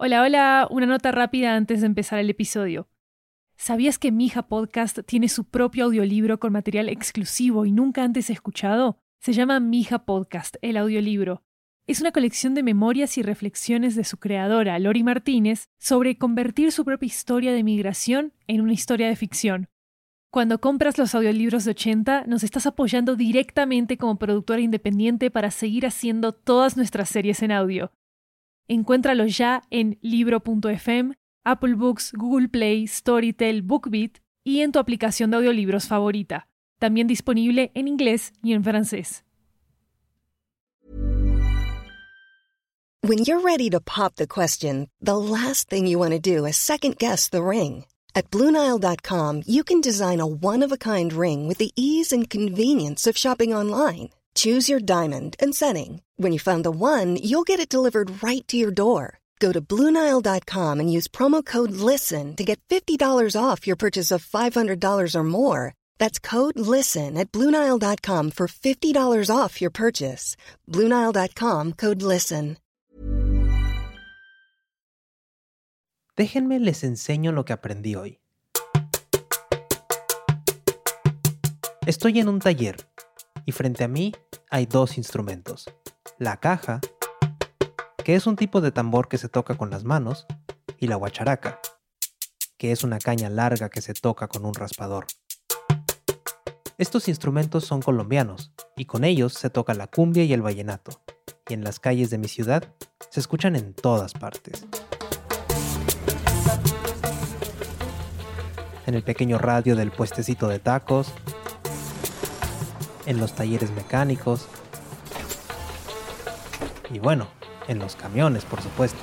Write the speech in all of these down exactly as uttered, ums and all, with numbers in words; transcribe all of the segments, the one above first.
Hola, hola, una nota rápida antes de empezar el episodio. ¿Sabías que Mija Podcast tiene su propio audiolibro con material exclusivo y nunca antes escuchado? Se llama Mija Podcast, el audiolibro. Es una colección de memorias y reflexiones de su creadora, Lori Martínez, sobre convertir su propia historia de migración en una historia de ficción. Cuando compras los audiolibros de ochenta, nos estás apoyando directamente como productora independiente para seguir haciendo todas nuestras series en audio. Encuéntralos ya en libro punto f m, Apple Books, Google Play, Storytel, BookBeat y en tu aplicación de audiolibros favorita. También disponible en inglés y en francés. When you're ready to pop the question, the last thing you want to do is second-guess the ring. At Blue Nile dot com, you can design a one-of-a-kind ring with the ease and convenience of shopping online. Choose your diamond and setting. When you find the one, you'll get it delivered right to your door. Go to Blue Nile dot com and use promo code LISTEN to get fifty dollars off your purchase of five hundred dollars or more. That's code LISTEN at Blue Nile dot com for fifty dollars off your purchase. Blue Nile dot com, code LISTEN. Déjenme les enseño lo que aprendí hoy. Estoy en un taller y frente a mí hay dos instrumentos. La caja, que es un tipo de tambor que se toca con las manos, y la guacharaca, que es una caña larga que se toca con un raspador. Estos instrumentos son colombianos, y con ellos se toca la cumbia y el vallenato, y en las calles de mi ciudad se escuchan en todas partes. En el pequeño radio del puestecito de tacos, en los talleres mecánicos y bueno, en los camiones, por supuesto.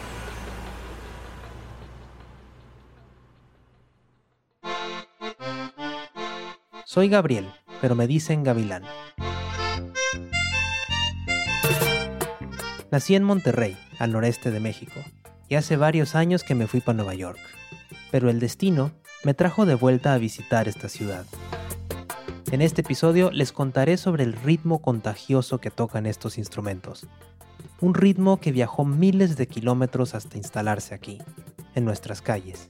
Soy Gabriel, pero me dicen Gavilán. Nací en Monterrey, al noreste de México, y hace varios años que me fui para Nueva York, pero el destino me trajo de vuelta a visitar esta ciudad. En este episodio les contaré sobre el ritmo contagioso que tocan estos instrumentos. Un ritmo que viajó miles de kilómetros hasta instalarse aquí, en nuestras calles.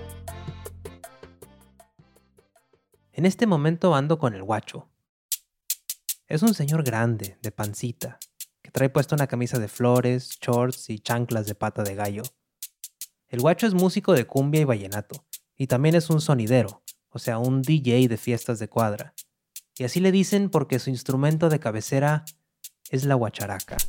En este momento ando con el guacho. Es un señor grande, de pancita, que trae puesta una camisa de flores, shorts y chanclas de pata de gallo. El guacho es músico de cumbia y vallenato, y también es un sonidero, o sea, un D J de fiestas de cuadra. Y así le dicen porque su instrumento de cabecera es la guacharaca.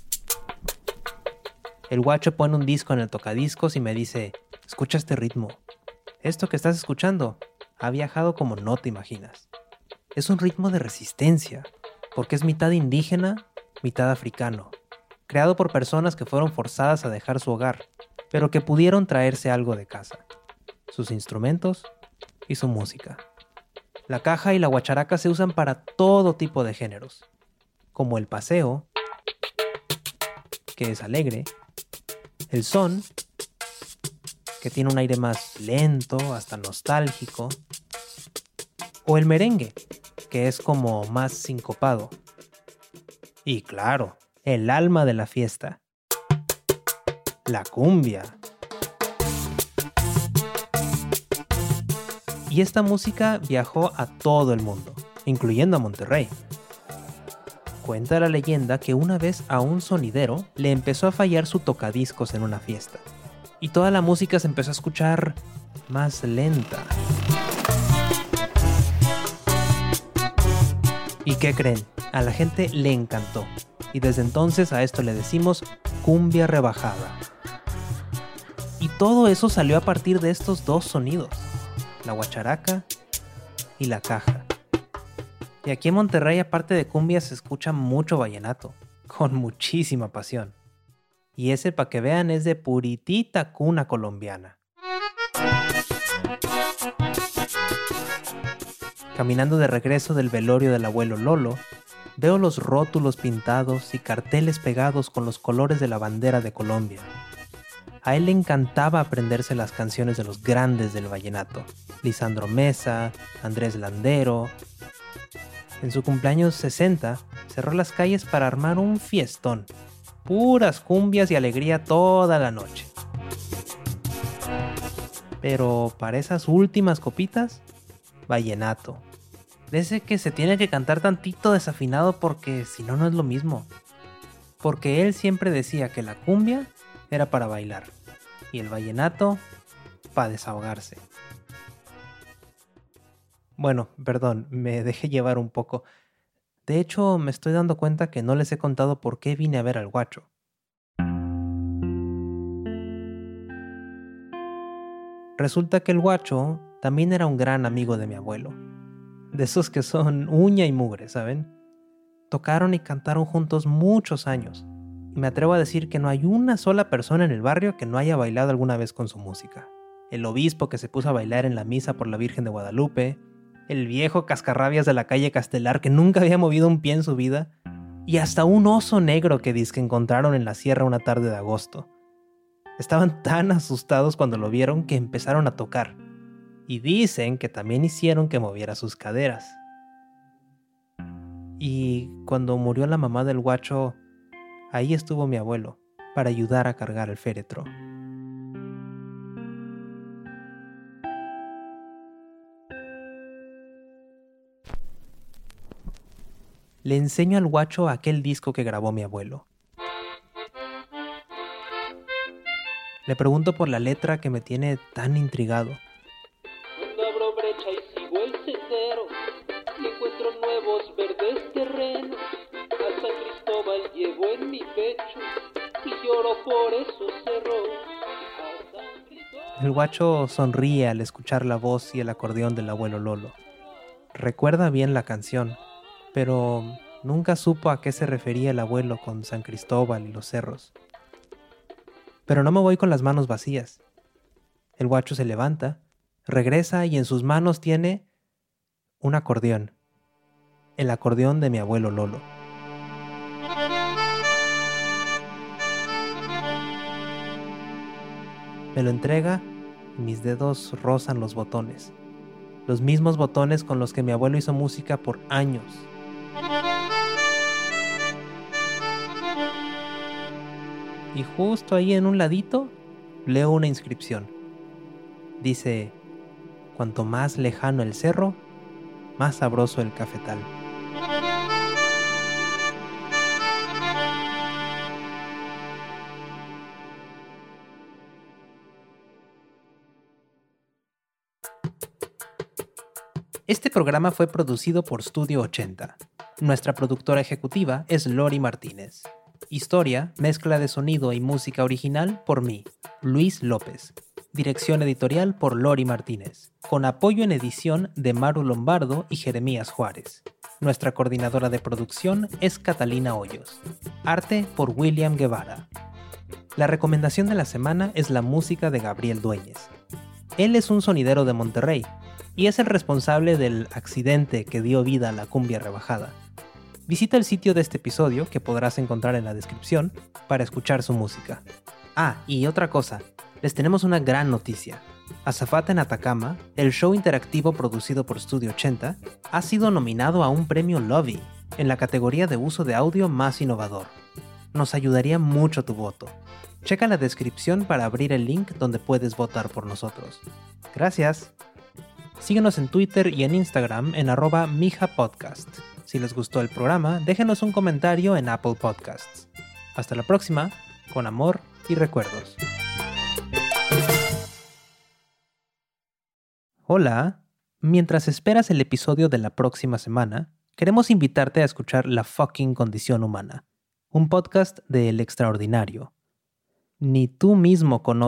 El guacho pone un disco en el tocadiscos y me dice, escucha este ritmo. Esto que estás escuchando ha viajado como no te imaginas. Es un ritmo de resistencia, porque es mitad indígena, mitad africano, creado por personas que fueron forzadas a dejar su hogar, pero que pudieron traerse algo de casa, sus instrumentos y su música. La caja y la guacharaca se usan para todo tipo de géneros, como el paseo, que es alegre, el son, que tiene un aire más lento, hasta nostálgico, o el merengue, que es como más sincopado. Y claro, el alma de la fiesta, la cumbia. Y esta música viajó a todo el mundo, incluyendo a Monterrey. Cuenta la leyenda que una vez a un sonidero le empezó a fallar su tocadiscos en una fiesta, y toda la música se empezó a escuchar más lenta. ¿Y qué creen? A la gente le encantó, y desde entonces a esto le decimos cumbia rebajada. Y todo eso salió a partir de estos dos sonidos, la guacharaca y la caja. Y aquí en Monterrey, aparte de cumbia, se escucha mucho vallenato, con muchísima pasión. Y ese, pa' que vean, es de puritita cuna colombiana. Caminando de regreso del velorio del abuelo Lolo, veo los rótulos pintados y carteles pegados con los colores de la bandera de Colombia. A él le encantaba aprenderse las canciones de los grandes del vallenato, Lisandro Mesa, Andrés Landero. En su cumpleaños sesenta, cerró las calles para armar un fiestón. Puras cumbias y alegría toda la noche. Pero para esas últimas copitas, vallenato. De ese que se tiene que cantar tantito desafinado porque si no, no es lo mismo. Porque él siempre decía que la cumbia era para bailar y el vallenato para desahogarse. Bueno, perdón, me dejé llevar un poco. De hecho, me estoy dando cuenta que no les he contado por qué vine a ver al Guacho. Resulta que el Guacho también era un gran amigo de mi abuelo. De esos que son uña y mugre, ¿saben? Tocaron y cantaron juntos muchos años. Y me atrevo a decir que no hay una sola persona en el barrio que no haya bailado alguna vez con su música. El obispo que se puso a bailar en la misa por la Virgen de Guadalupe, el viejo cascarrabias de la calle Castelar que nunca había movido un pie en su vida, y hasta un oso negro que dizque encontraron en la sierra una tarde de agosto. Estaban tan asustados cuando lo vieron que empezaron a tocar, y dicen que también hicieron que moviera sus caderas. Y cuando murió la mamá del Guacho, ahí estuvo mi abuelo para ayudar a cargar el féretro. Le enseño al Guacho aquel disco que grabó mi abuelo. Le pregunto por la letra que me tiene tan intrigado. Cuando abro brecha y sigo el sendero, y encuentro nuevos verdes terrenos, a San Cristóbal llevo en mi pecho, y lloro por esos cerros. A San Cristóbal... El Guacho sonríe al escuchar la voz y el acordeón del abuelo Lolo. Recuerda bien la canción, pero nunca supo a qué se refería el abuelo con San Cristóbal y los cerros. Pero no me voy con las manos vacías. El Guacho se levanta, regresa y en sus manos tiene un acordeón. El acordeón de mi abuelo Lolo. Me lo entrega y mis dedos rozan los botones. Los mismos botones con los que mi abuelo hizo música por años. Y justo ahí en un ladito leo una inscripción. Dice: cuanto más lejano el cerro, más sabroso el cafetal. Este programa fue producido por Studio ochenta. Nuestra productora ejecutiva es Lori Martínez. Historia, mezcla de sonido y música original por mí, Luis López. Dirección editorial por Lori Martínez. Con apoyo en edición de Maru Lombardo y Jeremías Juárez. Nuestra coordinadora de producción es Catalina Hoyos. Arte por William Guevara. La recomendación de la semana es la música de Gabriel Dueñez. Él es un sonidero de Monterrey y es el responsable del accidente que dio vida a la cumbia rebajada. Visita el sitio de este episodio, que podrás encontrar en la descripción, para escuchar su música. Ah, y otra cosa, les tenemos una gran noticia. Azafata en Atacama, el show interactivo producido por Studio ochenta, ha sido nominado a un premio Lovie en la categoría de uso de audio más innovador. Nos ayudaría mucho tu voto. Checa la descripción para abrir el link donde puedes votar por nosotros. Gracias. Síguenos en Twitter y en Instagram en arroba mijapodcast. Si les gustó el programa, déjenos un comentario en Apple Podcasts. Hasta la próxima, con amor y recuerdos. Hola, mientras esperas el episodio de la próxima semana, queremos invitarte a escuchar La Fucking Condición Humana, un podcast de El Extraordinario. Ni tú mismo conoces.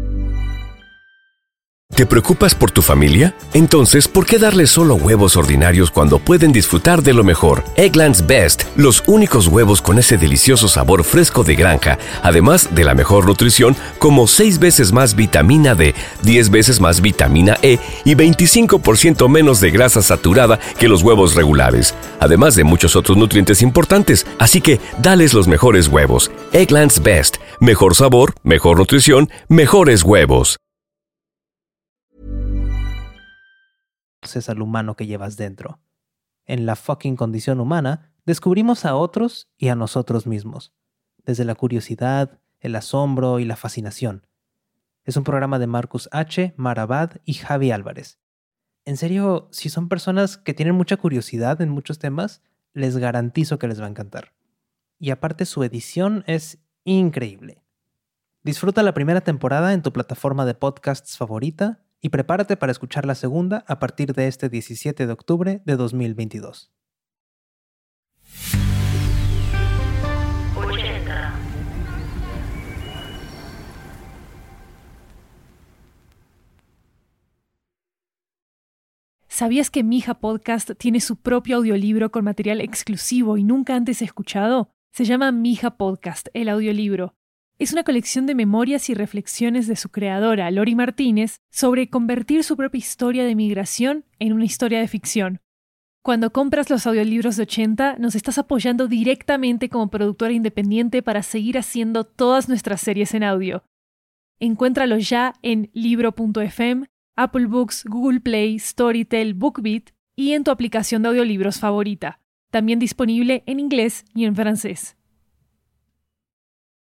¿Te preocupas por tu familia? Entonces, ¿por qué darles solo huevos ordinarios cuando pueden disfrutar de lo mejor? Eggland's Best, los únicos huevos con ese delicioso sabor fresco de granja, además de la mejor nutrición, como seis veces más vitamina D, diez veces más vitamina E y veinticinco por ciento menos de grasa saturada que los huevos regulares, además de muchos otros nutrientes importantes. Así que, dales los mejores huevos. Eggland's Best, mejor sabor, mejor nutrición, mejores huevos. Al humano que llevas dentro. En La Fucking Condición Humana descubrimos a otros y a nosotros mismos, desde la curiosidad, el asombro y la fascinación. Es un programa de Marcus H., Marabad y Javi Álvarez. En serio, si son personas que tienen mucha curiosidad en muchos temas, les garantizo que les va a encantar. Y aparte su edición es increíble. Disfruta la primera temporada en tu plataforma de podcasts favorita y prepárate para escuchar la segunda a partir de este diecisiete de octubre de dos mil veintidós. ¿Sabías que Mija Podcast tiene su propio audiolibro con material exclusivo y nunca antes escuchado? Se llama Mija Podcast, el audiolibro. Es una colección de memorias y reflexiones de su creadora, Lori Martínez, sobre convertir su propia historia de migración en una historia de ficción. Cuando compras los audiolibros de ochenta, nos estás apoyando directamente como productora independiente para seguir haciendo todas nuestras series en audio. Encuéntralos ya en libro punto efe eme, Apple Books, Google Play, Storytel, BookBeat y en tu aplicación de audiolibros favorita. También disponible en inglés y en francés.